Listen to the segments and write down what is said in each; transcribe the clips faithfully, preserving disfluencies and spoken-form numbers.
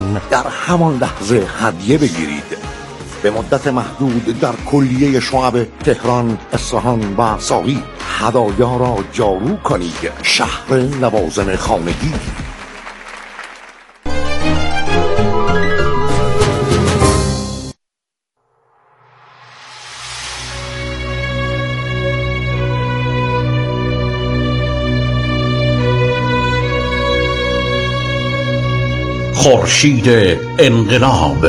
در همان لحظه هدیه بگیرید. به مدت محدود در کلیه شعب تهران، اصفهان و ساغی هدایا را جارو کنید. شهر لوازم خانگی. خورشید انقلاب.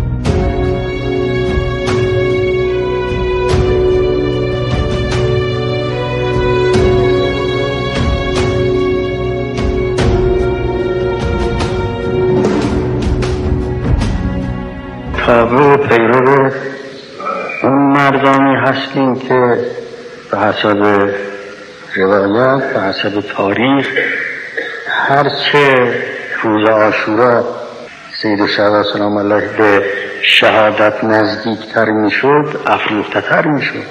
تابع پیرو اون مردانی هستیم که به حسب روایت، به حسب تاریخ، هرچه روز عاشورا سید شهدا سلام الله به شهادت نزدیکتر میشد افروخته‌تر میشد.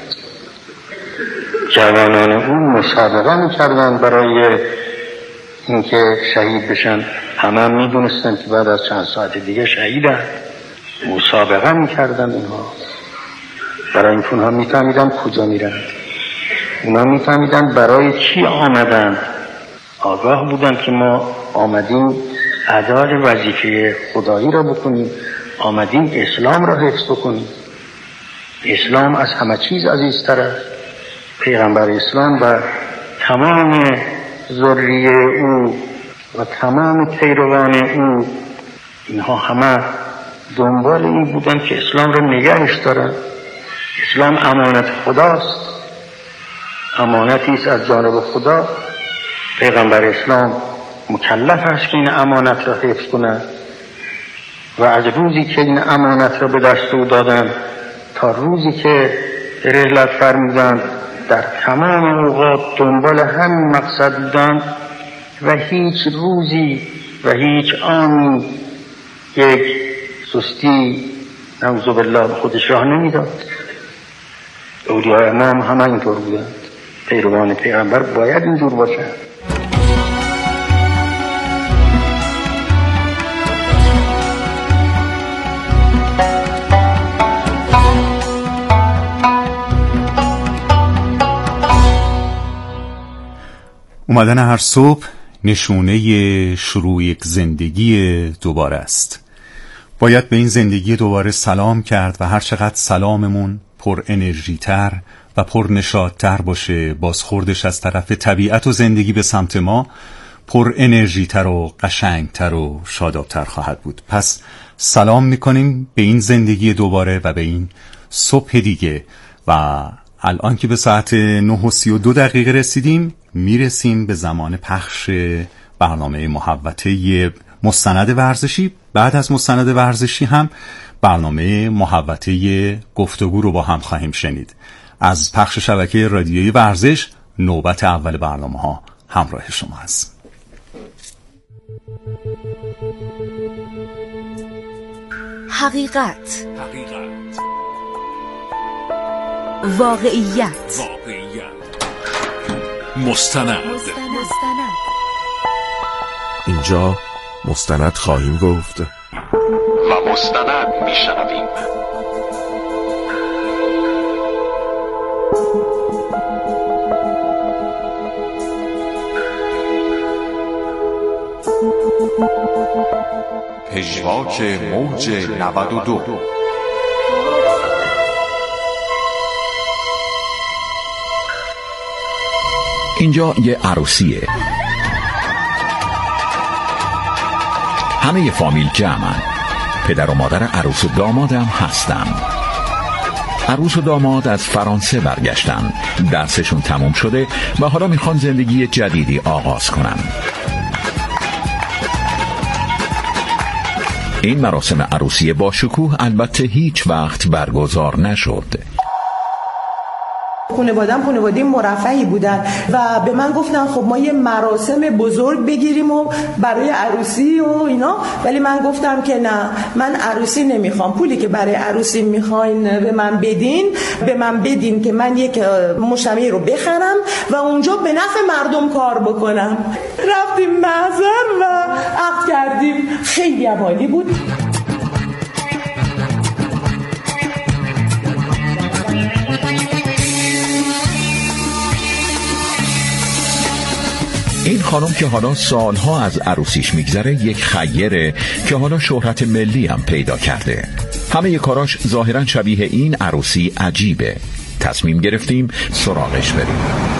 جوانان اون مسابقه میکردن برای اینکه شهید بشن. همه هم میدونستن که بعد از چند ساعت دیگه شهیدن. مسابقه میکردن اینها برای اینکه اونها میفهمیدن کجا میرن، اونها میفهمیدن برای چی آمدن. آگاه بودن که ما آمدیم ادای وظیفه خدایی را بکنیم، آمدیم اسلام را حفظ کنیم. اسلام از همه چیز عزیزتر است. پیغمبر اسلام و تمام ذریه او و تمام پیروان او، اینها همه دنبال این بودن که اسلام را نگهش دارن. اسلام امانت خداست، امانتی است از جانب خدا. پیغمبر اسلام مکلف است که این امانت را حفظ کنند و از روزی که این امانت را به دست او دادن تا روزی که رحلت فرمودند در تمام اوقات دنبال همین مقصد بودند و هیچ روزی و هیچ آنی یک سستی نعوذ بالله به خودش راه نمیداد. اولیاء امام همه اینطور بودند. پیروان پیغمبر باید اینجور باشند. اومدن هر صبح نشونه شروع یک زندگی دوباره است. باید به این زندگی دوباره سلام کرد و هر چقدر سلاممون پر انرژی تر و پر نشاط تر باشه، بازخوردش از طرف طبیعت و زندگی به سمت ما پر انرژی تر و قشنگ تر و شاداب تر خواهد بود. پس سلام میکنیم به این زندگی دوباره و به این صبح دیگه. و الان که به ساعت نه و سی و دو دقیقه رسیدیم، میرسیم به زمان پخش برنامه محوطه مستند ورزشی. بعد از مستند ورزشی هم برنامه محوطه گفتگو رو با هم خواهیم شنید. از پخش شبکه رادیویی ورزش نوبت اول برنامه ها همراه شما است. حقیقت، حقیقت، واقعیت، واقعیت، مستند. مستند. اینجا مستند خواهیم گفت و مستند میشنویم. پژواک موج نود و دو. اینجا یه عروسیه. همه فامیل جمعن. پدر و مادر عروس و داماد هم هستن. عروس و داماد از فرانسه برگشتن. درسشون تموم شده و حالا میخوان زندگی جدیدی آغاز کنن. این مراسم عروسی با شکوه البته هیچ وقت برگزار نشد. خانواده‌ام خانواده مرفهی بودن و به من گفتن خب ما یه مراسم بزرگ بگیریم و برای عروسی و اینا، ولی من گفتم که نه، من عروسی نمیخوام. پولی که برای عروسی میخواین به من بدین، به من بدین که من یک مجتمع رو بخرم و اونجا به نفع مردم کار بکنم. رفتیم محضر و عقد کردیم. خیلی عالی بود. این خانم که حالا سالها از عروسیش میگذره یک خیره که حالا شهرت ملی هم پیدا کرده. همه کاراش ظاهرا شبیه این عروسی عجیبه. تصمیم گرفتیم سراغش بریم.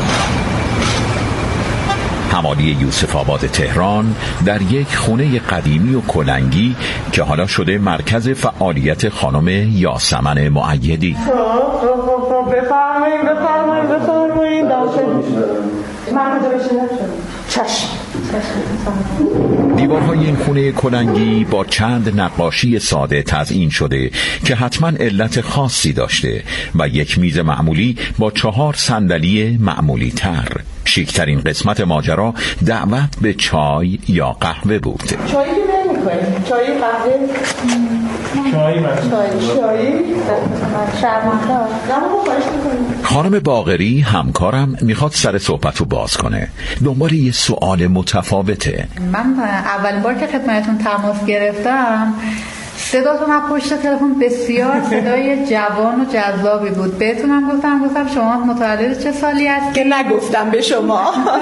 حوالی یوسف آباد تهران در یک خونه قدیمی و کلنگی که حالا شده مرکز فعالیت خانم یاسمن مؤیدی. بفرمایید بفرمایید بفرمایید. من کجا بشینم؟ چشم. دیوارهای این خونه کلنگی با چند نقاشی ساده تزیین شده که حتما علت خاصی داشته و یک میز معمولی با چهار صندلی معمولی تر. شیکترین قسمت ماجرا دعوت به چای یا قهوه بود. چایی که نمی‌کنیم؟ چای قهوه؟ چای من. چای چای. شرمنده. نه خواهش می‌کنم. خانم باقری همکارم میخواد سر صحبتو باز کنه. دنبال یه سوال متفاوته. من اولین بار که خدمتتون تماس گرفتم صداتون از پشت تلفن بسیار صدای جوان و جذابی بود. بهتونم گفتم گفتم شما متولد چه سالی هست؟ که نگفتم به شما.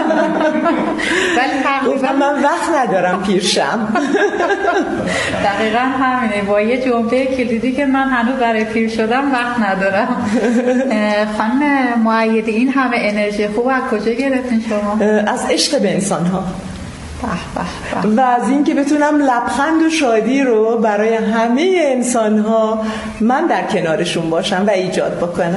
ولی تقریبا من وقت ندارم پیرشم. دقیقا همینه. با یه جمله کلیدی که من هنوز برای پیر شدم وقت ندارم. خانم مؤیدی این همه انرژی خوب از کجا گرفتین شما؟ از عشق به انسان ها بح بح بح. و از این که بتونم لبخند و شادی رو برای همه انسان ها من در کنارشون باشم و ایجاد بکنم.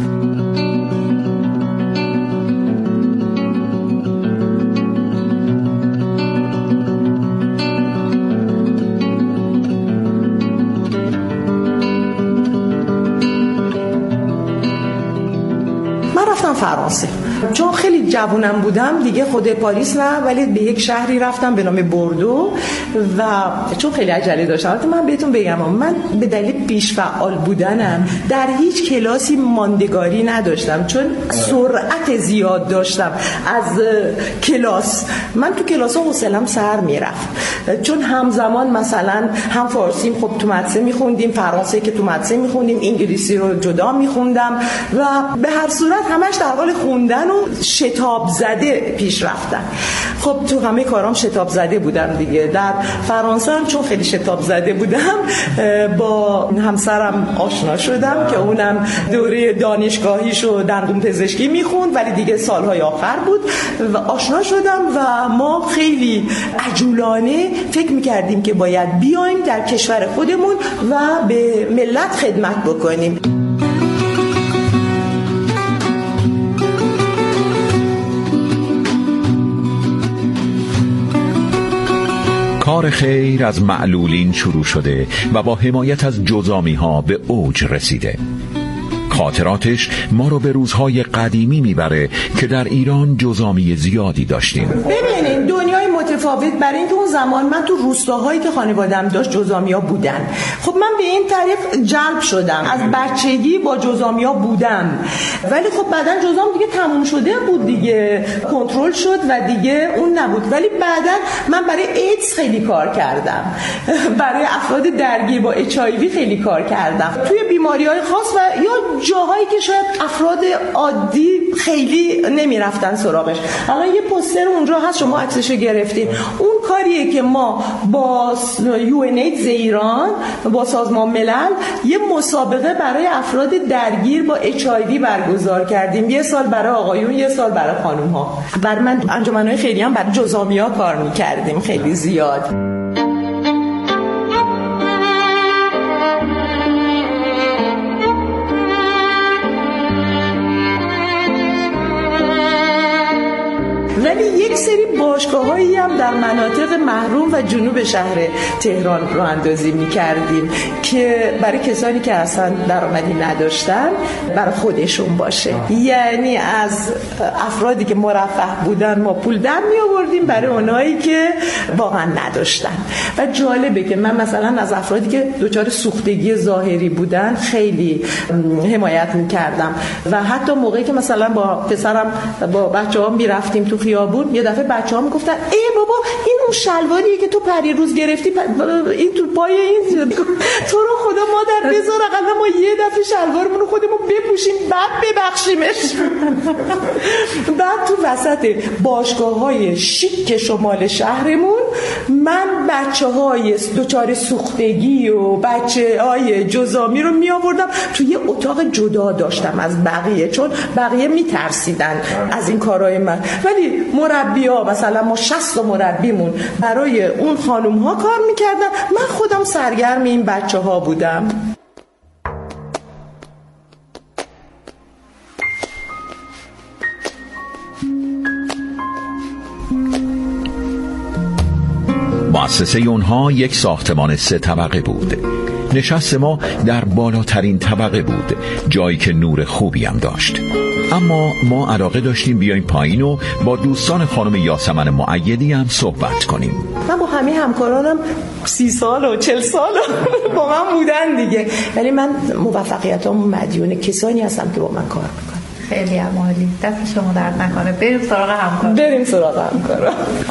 من رفتم فرانسه چون خیلی جوونم بودم دیگه، خود پاریس نه ولی به یک شهری رفتم به نام بوردو و چون خیلی عجله داشتم. البته من بهتون بگم من به دلیل پیش فعال بودنم در هیچ کلاسی ماندگاری نداشتم چون سرعت زیاد داشتم از کلاس. من تو کلاس حوصله‌ام سر میرفت چون همزمان مثلا هم فارسی خب تو مدرسه میخوندیم، فرانسه که تو مدرسه میخوندیم، انگلیسی رو جدا میخوندم و به هر صورت همش در حال خوندن و شتاب زده پیش رفتن. خب تو همه کارام شتاب زده بودم دیگه. در فرانسه هم چون خیلی شتاب زده بودم با همسرم آشنا شدم که اونم دوره دانشگاهیشو دندون پزشکی میخوند ولی دیگه سالهای آخر بود و آشنا شدم و ما خیلی عجولانه فکر میکردیم که باید بیایم در کشور خودمون و به ملت خدمت بکنیم. کار خیر از معلولین شروع شده و با حمایت از جزامی ها به اوج رسیده. خاطراتش ما رو به روزهای قدیمی میبره که در ایران جزامی زیادی داشتیم. ببینین دنیای متفاوت، برای اینکه اون زمان من تو روستاهایی که خانواده‌ام داشت جزامیا بودن. خب من به این طریق جلب شدم، از بچگی با جزامیا بودم ولی خب بعدن جزام دیگه تموم شده بود دیگه، کنترل شد و دیگه اون نبود. ولی بعدن من برای ایدز خیلی کار کردم، برای افراد درگیر با اچ آی وی خیلی کار کردم، توی بیماری‌های خاص و یا جاهایی که شاید افراد عادی خیلی نمیرفتن سراغش. الان یه پوستر اونجا هست شما عکسشو گرفتین، اون کاریه که ما با یو ان ایدز ایران با سازمان ملل یه مسابقه برای افراد درگیر با اچ آی وی برگزار کردیم. یه سال برای آقایون یه سال برای خانوم‌ها. بر من انجمن‌های خیلی هم برای جزامیا کار می‌کردیم خیلی زیاد. ولی یک سری باشگاه‌هایی هم در مناطق محروم و جنوب شهر تهران راه اندازی می‌کردیم که برای کسانی که اصلا درآمدی نداشتن برای خودشون باشه. یعنی از افرادی که مرفه بودن ما پول در می‌آوردیم برای اونایی که واقعا نداشتن. و جالبه که من مثلا از افرادی که دچار سوختگی ظاهری بودن خیلی حمایت می‌کردم و حتی موقعی که مثلا با پسرم با بچه‌ها می‌رفتیم تو خیابون یه دفعه بچه‌ها میگفتن ای بابا این اون شلواریه که تو پریروز گرفتی پ... این تو پای این تو رو خدا مادر بذار اقلا ما یه دفعه شلوارمون رو خودمون بپوشیم بعد ببخشیمش. بعد تو وسط باشگاه‌های شیک شمال شهرمون من بچه‌های دوچار سوختگی و بچه‌های جزامی رو می آوردم توی یه اتاق جدا داشتم از بقیه، چون بقیه میترسیدن از این کارهای من. ولی مربی‌ها مثلا ما شصت مربیمون برای اون خانوم‌ها کار میکردن، من خودم سرگرم این بچه‌ها بودم. مؤسسه اونها یک ساختمان سه طبقه بود. نشست ما در بالاترین طبقه بود، جایی که نور خوبی هم داشت. اما ما علاقه داشتیم بیایم پایین و با دوستان خانم یاسمن مؤیدی هم صحبت کنیم. من با همه همکارانم سی سال و چل سال با من بودن دیگه، ولی من موفقیتام مدیون کسانی هستم که با من کار میکنن. خیلی عالی، دست شما درد نکنه. بریم سراغ همکار. بریم سراغ همکارا.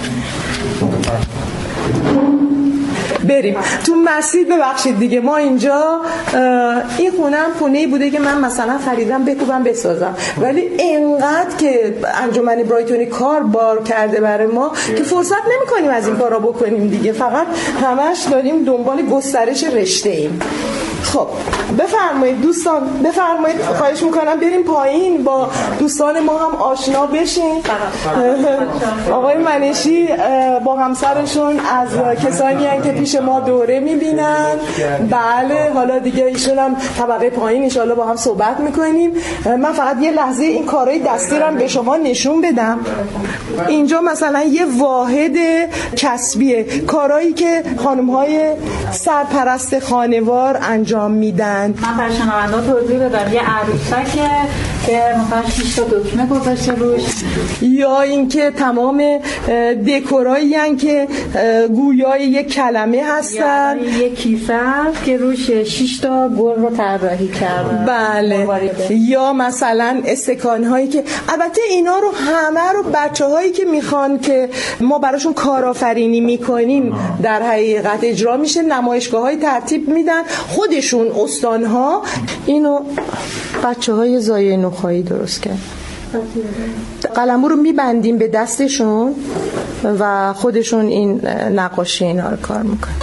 بریم تو مسجد. ببخشید دیگه ما اینجا این خونه هم خونه‌ای بوده که من مثلا خریدم بکوبم بسازم، ولی اینقدر که انجمن برایتونی کار بار کرده برای ما که فرصت نمی‌کنیم از این کارا بکنیم دیگه، فقط همش داریم دنبال گسترش رشته ایم. خب بفرمایید دوستان، بفرمایید، خواهش میکنم بریم پایین با دوستان ما هم آشنا بشین. آقای منشی با همسرشون از کسانی هستند که پیش ما دوره میبینن. بله حالا دیگه ایشون هم طبقه پایین انشالله با هم صحبت میکنیم. من فقط یه لحظه این کارهای دستی رو به شما نشون بدم. اینجا مثلا یه واحد کسبیه، کارهایی که خانم‌های سرپرست خانوار انجام میدن. من برای شنوندا توضیح بدم، یه عروسکه که مثلا شش تا دکمه گذاشته روش، یا اینکه تمام دکورایی ان که گویای یک کلمه هستن، یا یک کیسه است که روش شش تا گل رو طراحی کردن. بله. یا مثلا استکان هایی که البته اینا رو همه رو بچه‌هایی که میخوان که ما براشون کارآفرینی میکنیم در حقیقت اجرا میشه، نمایشگاه‌های ترتیب میدن خودشون استان‌ها. اینو بچه‌های زایه نخایی درست کرد. قلمو رو میبندیم به دستشون و خودشون این نقاشی اینا رو کار میکنن.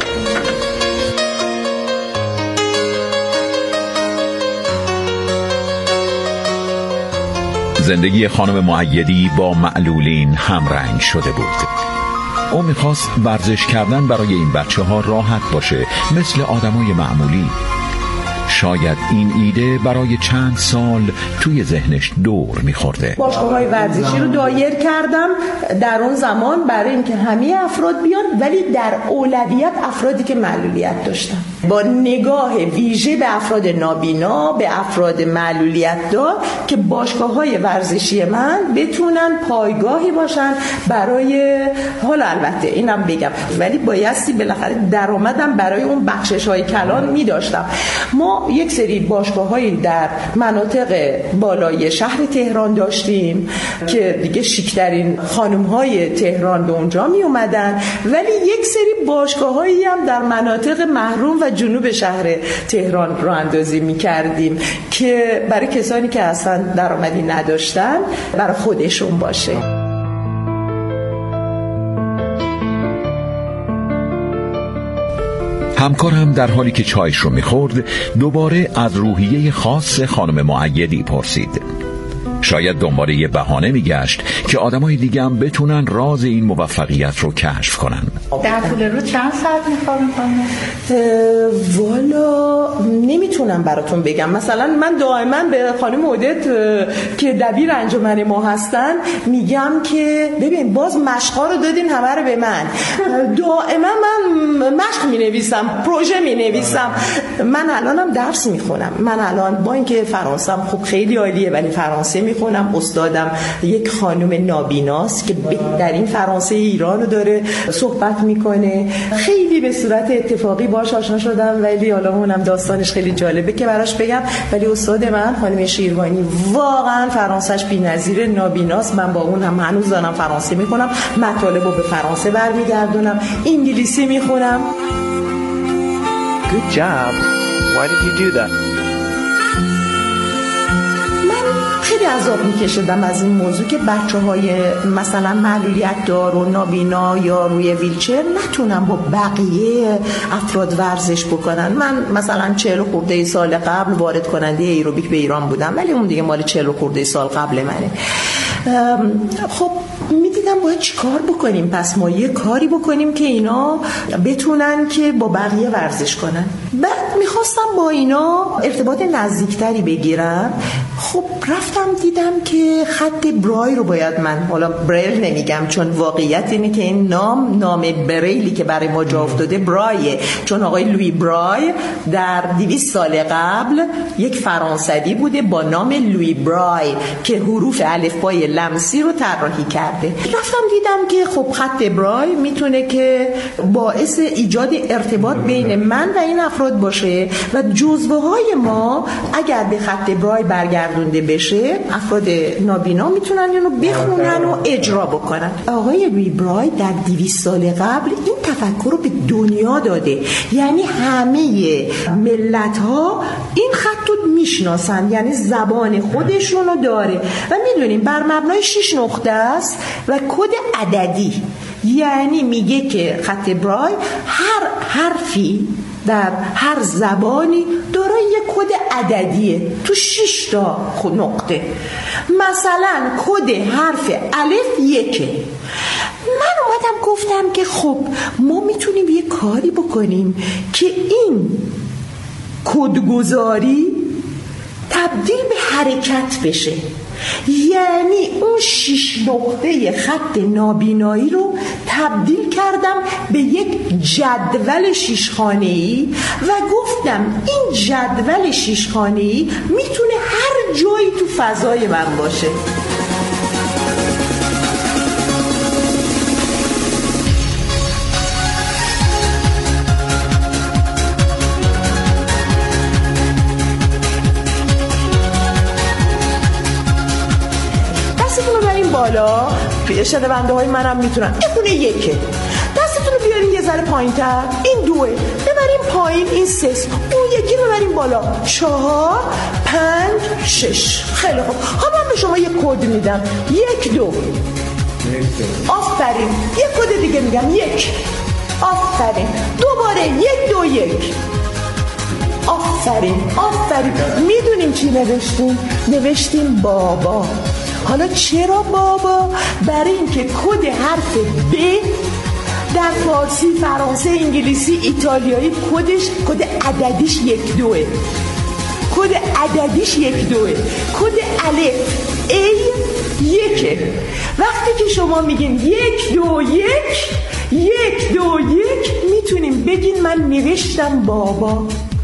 زندگی خانم مؤیدی با معلولین همرنگ شده بود. او میخواست ورزش کردن برای این بچه ها راحت باشه، مثل آدمای معمولی. شاید این ایده برای چند سال توی ذهنش دور میخورده. باشگاه‌های ورزشی رو دایر کردم در اون زمان برای اینکه همه افراد بیان، ولی در اولویت افرادی که معلولیت داشتن، با نگاه ویژه به افراد نابینا، به افراد معلولیت دار، که باشگاه‌های ورزشی من بتونن پایگاهی باشن برای، حالا البته اینم بگم، ولی بایستی بالاخره درآمدم برای اون بخشش‌های کلان می‌داشتم. ما یک سری باشگاه‌هایی در مناطق بالای شهر تهران داشتیم که دیگه شیک‌ترین خانم‌های تهران به اونجا می اومدن، ولی یک سری باشگاه‌هایی هم در مناطق محروم و جنوب شهر تهران راه اندازی می‌کردیم که برای کسانی که اصلا درآمدی نداشتن برای خودشون باشه. همکارم در حالی که چایش رو میخورد دوباره از روحیه خاص خانم مؤیدی پرسید. شاید دنبال یه بهانه میگشت که آدمای دیگه هم بتونن راز این موفقیت رو کشف کنن. در طول روز چند ساعت میخوابین خانم؟ والا نمیتونم براتون بگم. مثلا من دائما به خانم عودت که دبیر انجمن ما هستن میگم که ببین باز مشقا رو دادین همه رو به من. دائما من مشق مینویسم، پروژه مینویسم. من الانم درس میخونم. من الان با اینکه فرانسم خوب خیلی عالیه ولی فرانسه میخونم. استادم یک خانم نابیناست که بهترین فرانسه ایران رو داره صحبت میکنه. خیلی به صورت اتفاقی باهاش آشنا شدم، ولی حالا اونم داستانش خیلی جالبه که براش بگم. ولی استاد من خانم شیروانی واقعا فرانسهش بی‌نظیر، نابیناست. من با اون هم هنوز دارم فرانسه میخونم، مطالب رو به فرانسه برمیگردونم، انگلیسی میخونم. Good job. Why did you do that? خیلی عذاب میکشیدم از این موضوع که بچه های مثلا معلولیت دار و نابینا یا روی ویلچر نتونن با بقیه افراد ورزش بکنن. من مثلا چهل خورده سال قبل وارد کننده ایروبیک به ایران بودم، ولی اون دیگه مال چهل خورده سال قبل منه. خب میدیدم باید چی کار بکنیم، پس ما یه کاری بکنیم که اینا بتونن که با بقیه ورزش کنن. بعد میخواستم با اینا ارتباط نزدیکتری بگیرم. خب رفتم دیدم که خط برای رو باید من، حالا بریل نمیگم چون واقعیت اینه که این نام نام بریلی که برای ما جا افتاده برایه، چون آقای لویی برای در دویست سال قبل یک فرانسوی بوده با نام لویی برای که حروف الفبای لمسی رو طراحی کرده. رفتم دیدم که خب خط برای میتونه که باعث ایجاد ارتباط بین من و این افراد باشه و جزوه های ما اگر به خط برای برگردونده بشه افراد نابینا میتونن اینو بخونن و اجرا بکنن. آقای لویی برای در دویست سال قبل این تفکر رو به دنیا داده، یعنی همه ملت ها این خط رو میشناسن، یعنی زبان خودشون رو داره و میدونیم بر مبنای شش نقطه است و کد عددی، یعنی میگه که خط برای هر حرفی در هر زبانی دارای یک کد عددیه تو شش تا نقطه. مثلا کد حرف الف یکه. من اومدم گفتم که خب ما میتونیم یه کاری بکنیم که این کدگذاری تبدیل به حرکت بشه، یعنی اون شش نقطه خط نابینایی رو تبدیل کردم به یک جدول ششخانه‌ای و گفتم این جدول ششخانه‌ای میتونه هر جایی تو فضای من باشه. بالا شنونده های منم میتونن. این خونه یکه، دستتون رو بیارین یه ذره پایین تر، این دوه، ببرین پایین، این سه، اون یکی ببرین بالا، چهار، پنج، شش. خیلی خوب. ها من به شما یه کد میدم، یک دو. آفرین. یک کد دیگه میگم، یک. آفرین. دوباره یک دو یک. آفرین. آفرین. میدونیم چی نوشتیم؟ نوشتیم بابا. حالا چرا بابا؟ برای اینکه کد حرف ب در فارسی، فرانسه، انگلیسی، ایتالیایی کدش کد عددیش یک دوه. کد عددیش یک دوه. کد الف ای یکه. وقتی که شما میگین یک دو یک یک دو یک میتونیم بگین من نوشتم بابا.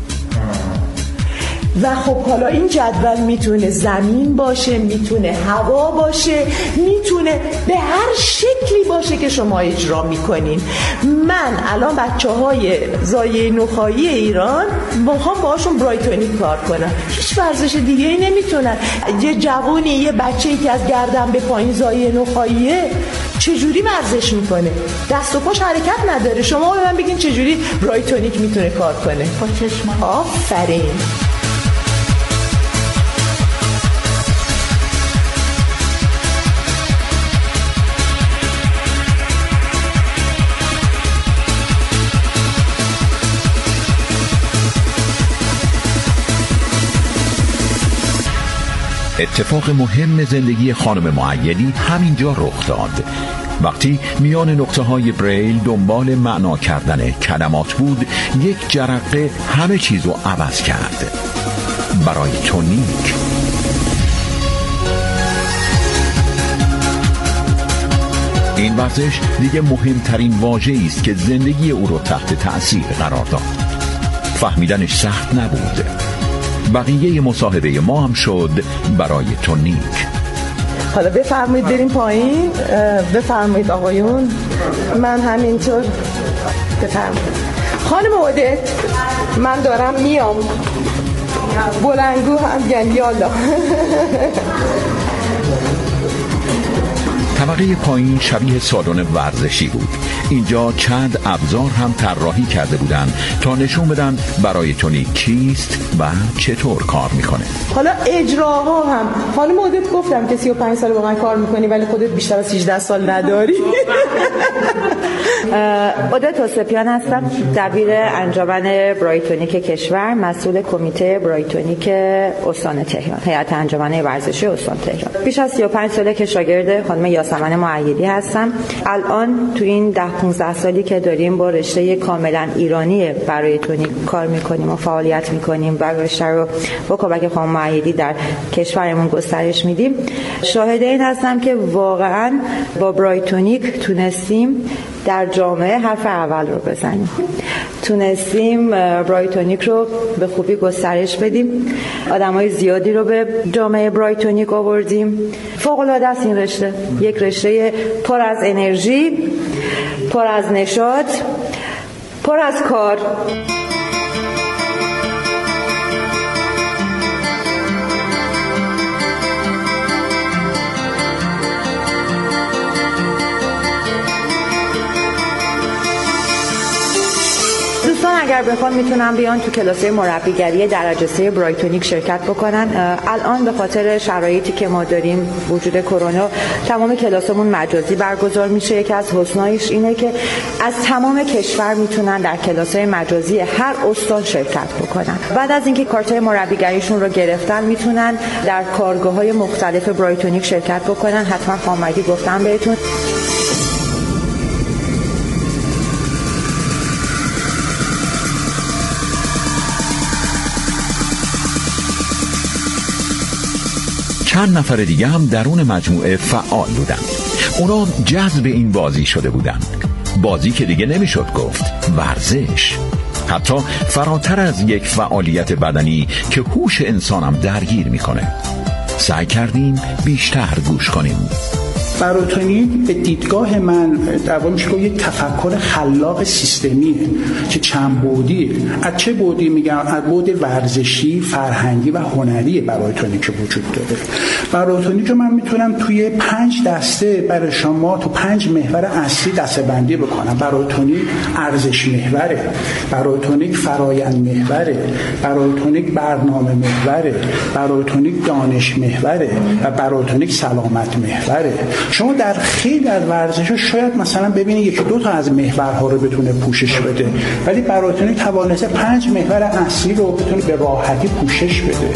و خب حالا این جدول میتونه زمین باشه، میتونه هوا باشه، میتونه به هر شکلی باشه که شما اجرا میکنین. من الان بچه های زایه نخایی ایران میخوام باهاشون برایتونیک کار کنم، هیچ ورزش دیگه ای نمیتونن. یه جوونی، یه بچه‌ای که از گردن به پایین زایه نخاییه چجوری ورزش میکنه؟ دست و پاش حرکت نداره. شما به من بگین چجوری برایتونیک میتونه کار کنه؟ با چشم. آفرین. اتفاق مهم زندگی خانم مؤیدی همینجا رخ داد. وقتی میان نقطه های بریل دنبال معنا کردن کلمات بود، یک جرقه همه چیز رو عوض کرد. برای تونیک این ورزش دیگه مهمترین واژه‌ای است که زندگی او رو تحت تأثیر قرار داد. فهمیدنش سخت نبود. بقیه مصاحبه ما هم شد برای تونیک. حالا بفرمایید بریم پایین. بفرمایید آقایون. من همینطور. بفرمایید خانم عودت. من دارم میام. بلنگو هم یعنی یالا. طبقه پایین شبیه سالن ورزشی بود. اینجا چند ابزار هم طراحی کرده بودند تا نشون بدن برای تونیک چیست و چطور کار میکنه. حالا اجراها هم خانم عودت گفتم که سی و پنج سال واقعا کار میکنی ولی خودت بیشتر از هجده سال نداری. عودت حسپیان هستم، دبیر انجمن برایتونیک کشور، مسئول کمیته برایتونیک استان تهران، هیئت انجمن ورزشی استان تهران. بیش از سی و پنج ساله که شاگرد خانم یاسمن مؤیدی هستم. الان تو این ده پانزده سالی که داریم با رشته کاملا ایرانی برایتونیک کار میکنیم و فعالیت میکنیم و رشته رو با کمک خانم مؤیدی در کشورمون گسترش میدیم، شاهد این هستم که واقعا با برایتونیک تونستیم در جامعه حرف اول رو بزنیم، تونستیم برایتونیک رو به خوبی گسترش بدیم، آدمای زیادی رو به جامعه برایتونیک آوردیم. فوق‌العاده است این رشته، یک رشته پر از انرژی، پر از نشاط، پر از کار. دوستان اگر بخوان میتونن بیان تو کلاس‌های مربیگری درجه سه برایتونیک شرکت بکنن. الان به خاطر شرایطی که ما داریم وجود کرونا تمام کلاسمون مجازی برگزار میشه. یکی از حسنایش اینه که از تمام کشور میتونن در کلاس‌های مجازی هر استان شرکت بکنن. بعد از اینکه کارت‌های مربیگریشون رو گرفتن میتونن در کارگاه‌های مختلف برایتونیک شرکت بکنن. حتما خامدی گفتم بهتون. چند نفر دیگه هم درون مجموعه فعال بودن. اونا جذب این بازی شده بودن. بازی که دیگه نمیشد گفت ورزش، حتی فراتر از یک فعالیت بدنی که هوش انسانم درگیر میکنه. سعی کردیم بیشتر گوش کنیم. برایتونیک به دیدگاه من در واقع میشه یک تفکر خلاق سیستمیه که چند بعدیه. از چه بعدی میگم؟ از بعد ورزشی، فرهنگی و هنری برایتونیک وجود داره. برایتونیک رو من میتونم توی پنج دسته برای شما تو پنج محور اصلی دسته‌بندی بکنم. برایتونیک ارزش محوره، برایتونیک فرایند محوره، برایتونیک برنامه محوره، برایتونیک دانش محوره و برایتونیک سلامت محوره. شما در خیلی از ورزش‌ها شاید مثلا ببینید یکی دو تا از محورها رو بتونه پوشش بده، ولی برایتونیک توانسته پنج محور اصلی رو بتونه به راحتی پوشش بده.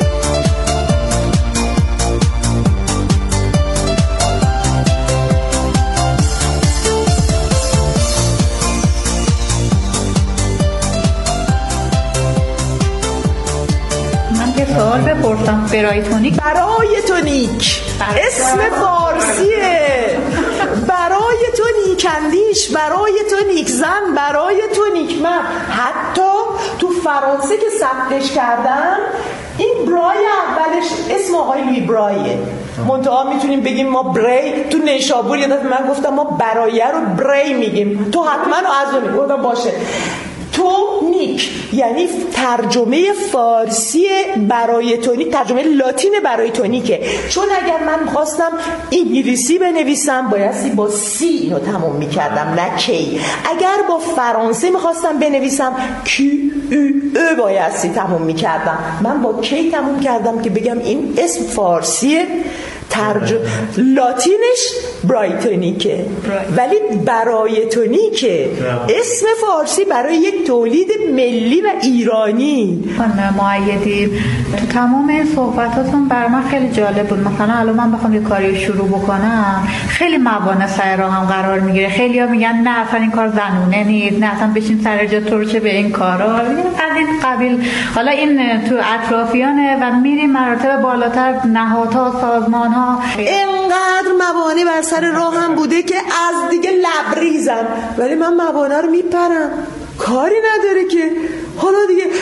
سوال بپرسم. برایتونیک برایتونیک اسم فارسیه. برای تو نیکندیش، برای تو نیکزن، برای تو نیکمرد. حتی تو فرانسه که ثبتش کردن این برای اولش اسم آقای لوی برایه، منتها میتونیم بگیم ما بری. تو نیشابور یه دفعه من گفتم ما برایه رو بری میگیم، تو حتما از اون گفتم باشه. تو نیک یعنی ترجمه فارسی برایتونیک، ترجمه لاتین برایتونیکه. چون اگر من خواستم انگلیسی بنویسم بایستی با سی اینو تموم میکردم نه کی. اگر با فرانسه میخواستم بنویسم کی او بایستی تموم میکردم. من با کی تموم کردم که بگم این اسم فارسیه، ترجمه لاتینش برایتونیکه ولی برایتونیکه اسم فارسی برای یک تولید ملی و ایرانی. خانم مؤیدی تو تمام این صحبتاتون بر من خیلی جالب بود. مثلا الان من بخوام یه کاری شروع بکنم خیلی موانع سر راهم قرار میگیره. خیلیا میگن نه اصلا این کار زنونه نیست، نه اصلا بشین سر جا تو رو چه به این کارا از این قبیل. حالا این تو اطرافیانه و میریم مراتب بالاتر، نهادها، سازمان‌ها. اینقدر موانع بر سر راهم بوده که از دیگه لبریزم، ولی من موانع رو میپرم، کاری نداره که. حالا دیگه ببینید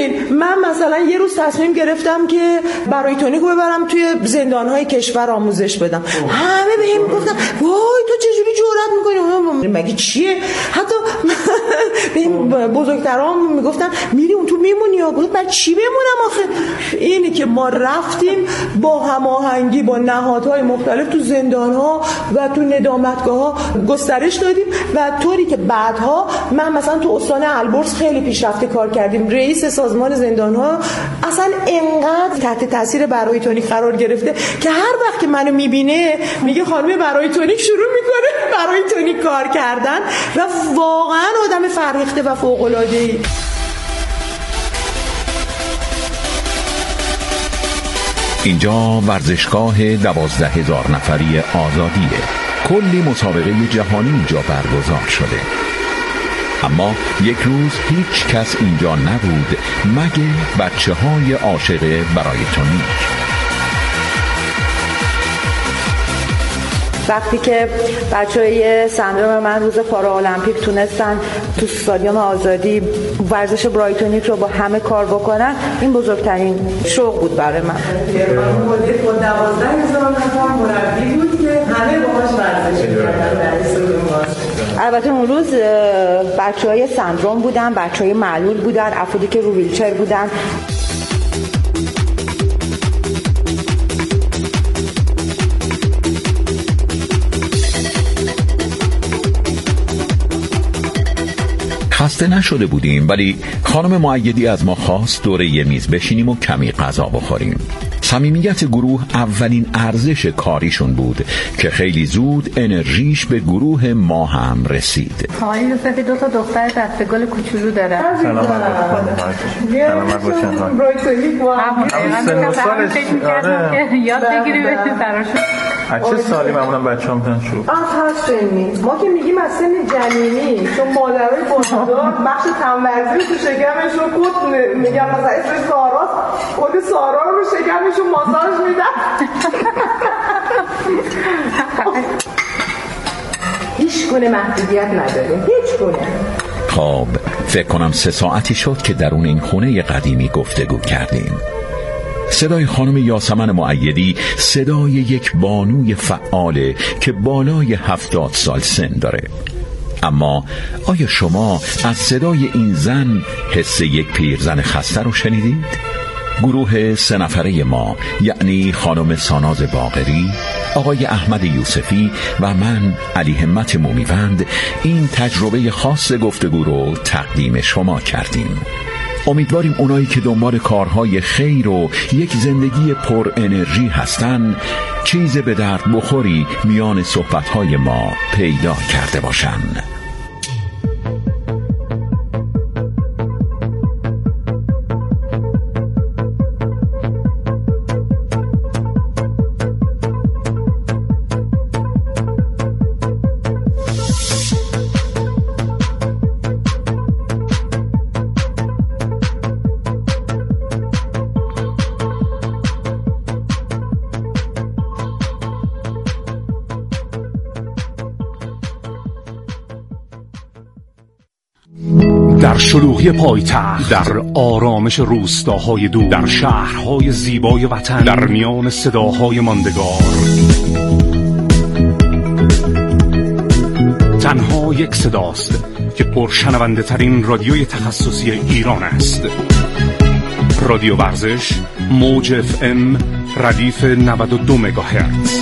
ببین من مثلا یه روز تصمیم گرفتم که برایتونیک رو ببرم توی زندان‌های کشور آموزش بدم. همه بهم گفتن وای تو چجوری جرأت می‌کنی؟ مگه چیه؟ حتی به بزرگترام میگفتن میری اون تو میمونی یا گفت بعد چی بمونم آخه؟ اینی که ما رفتیم با هماهنگی با نهادهای مختلف تو زندان‌ها و تو ندامتگاه‌ها گسترش دادیم و طوری که بعدها من مثلا تو استان البرز خیلی پیشرفته کار کردیم. رئیس سازمان زندان‌ها اصلا انقدر تحت تاثیر برایتونیک قرار گرفته که هر وقت که منو میبینه میگه خانم برایتونیک شروع میکنه برایتونیک کار کردن و واقعا آدم فرهیخته و فوق‌العاده‌ای. اینجا ورزشگاه دوازده هزار نفری آزادیه. کلی مسابقه جهانی اینجا برگزار شده، اما یک روز هیچ کس اینجا نبود مگه بچه های عاشق برایتونیک. وقتی که بچه‌های سندروم من روز پارالمپیک تونستن تو استادیوم آزادی ورزش برایتونیک رو با همه کار بکنن، این بزرگترین شوق بود برای من. مدیر با دوازده هزار نفر مربی بود که همه باهاش ورزش می‌کردن در استادیوم. البته اون روز بچه‌های سندروم بودن، بچه‌های معلول بودن، افرادی که رو ویلچر بودن. خسته نشده بودیم، ولی خانم مؤیدی از ما خواست دوره یه میز بشینیم و کمی غذا بخوریم. صمیمیت گروه اولین ارزش کاریشون بود که خیلی زود انرژیش به گروه ما هم رسید. آقای یوسفی دو تا دختر دسته گل کوچولو داره. سلام سلامت باشین. برایتونیک واقعا یاد بگیری براشون. از چه سالی معمولا بچه‌ها میتونن شروع؟ آه هستیم. ما که میگیم از سن جنینی، چون مادرای بزرگ بخش تن‌ورزی تو شکمشون کد میگم مثلا اسمش ساراست، کد سارا رو شکمشون ماساژ میدن. هیچ گونه محدودیت نداریم، هیچ گونه. خب فکر کنم سه ساعتی شد که درون این خونه قدیمی گفتگو کردیم. صدای خانم یاسمن مؤیدی صدای یک بانوی فعاله که بالای هفتاد سال سن داره. اما آیا شما از صدای این زن حس یک پیرزن خسته رو شنیدید؟ گروه سه نفره ما، یعنی خانم ساناز باقری، آقای احمد یوسفی و من علی همت مومیوند، این تجربه خاص گفتگو رو تقدیم شما کردیم. امیدواریم اونایی که دنبال کارهای خیر و یک زندگی پر انرژی هستن چیز به درد بخوری میان صحبتهای ما پیدا کرده باشن. در شلوغی پایتخت، در آرامش روستاهای دور، در شهرهای زیبای وطن، در میان صداهای ماندگار، تنها یک صداست که پرشنونده ترین رادیوی تخصصی ایران است. رادیو ورزش، موج اف ام، ردیف نود و دو مگاهرتز.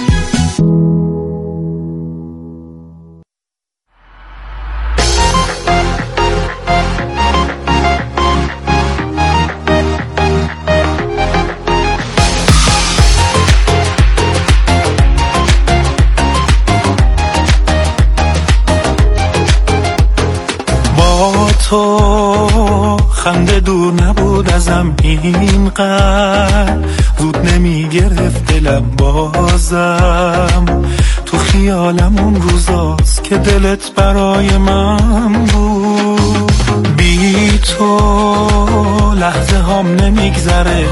تو خنده دور نبود ازم اینقدر، زود نمی گرفت دلم بازم، تو خیالم اون روزاست که دلت برای من بود. بی تو لحظه هم نمیگذره،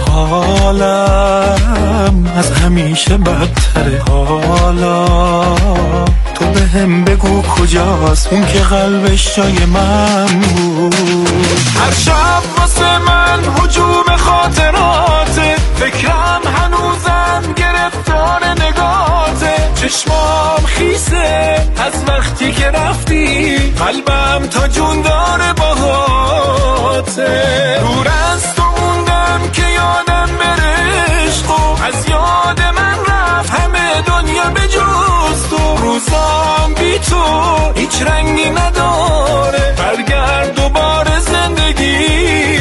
حالم از همیشه بدتره. حالا تو به هم بگو کجاست اون که قلبش جای من بود. هر شب واسه من هجوم خاطراته، فکرم هنوزم گرفتار نگاته، چشمام خیسه از وقتی که رفتی، قلبم تا جون داره باهاته. دور از تو موندم که یادم بره عشقو، از یاد من رفت همه دنیا به جز تو. روزام بی تو هیچ رنگی نداره،